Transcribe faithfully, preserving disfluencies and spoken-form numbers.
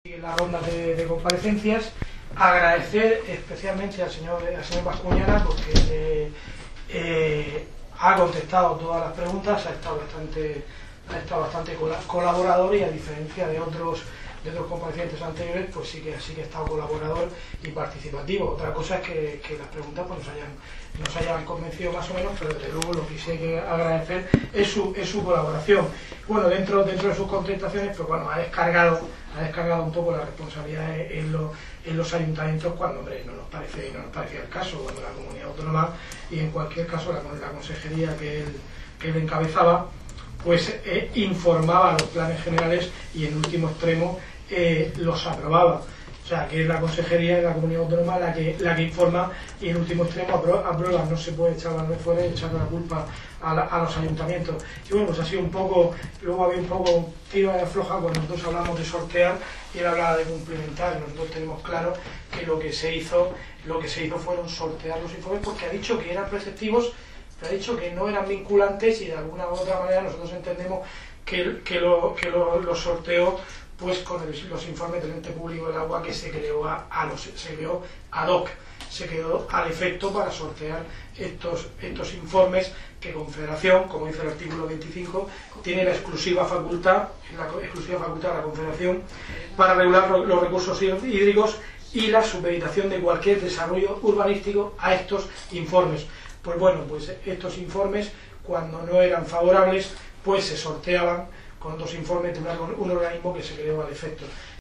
En la ronda de, de comparecencias, agradecer especialmente al señor, al señor Bascuñana porque eh, eh, ha contestado todas las preguntas, ha estado bastante, ha estado bastante colaborador y a diferencia de otros de otros comparecientes anteriores, pues sí que sí que ha estado colaborador y participativo. Otra cosa es que, que las preguntas pues, nos hayan nos hayan convencido más o menos, pero desde luego lo que sí hay que agradecer es su, es su colaboración. Bueno, dentro, dentro de sus contestaciones, pues bueno, ha descargado, ha descargado un poco la responsabilidad en, lo, en los ayuntamientos cuando, hombre, no nos parece, no nos parecía el caso, cuando la comunidad autónoma y en cualquier caso la, la consejería que él, que él encabezaba, pues eh, informaba los planes generales y en último extremo eh, los aprobaba. O sea, que es la consejería de la comunidad autónoma la que, la que informa y en último extremo aprueba. No se puede echar la nuez fuera y echar la culpa a, la, a los ayuntamientos. Y bueno, pues ha sido un poco, luego había un poco un tiro de afloja cuando nosotros hablamos de sortear y él hablaba de cumplimentar. Nosotros tenemos claro que lo que se hizo, lo que se hizo fueron sortear los informes porque ha dicho que eran preceptivos, pero ha dicho que no eran vinculantes y de alguna u otra manera nosotros entendemos que, que, lo, que lo, los sorteó pues con el, los informes del ente público del agua que se creó a, a los, se creó ad hoc, se quedó al efecto para sortear estos, estos informes que Confederación, como dice el artículo veinticinco, tiene la exclusiva facultad, la exclusiva facultad de la Confederación para regular los recursos hídricos y la supeditación de cualquier desarrollo urbanístico a estos informes. Pues bueno, pues estos informes, cuando no eran favorables, pues se sorteaban con otros informes de un organismo que se creó al efecto.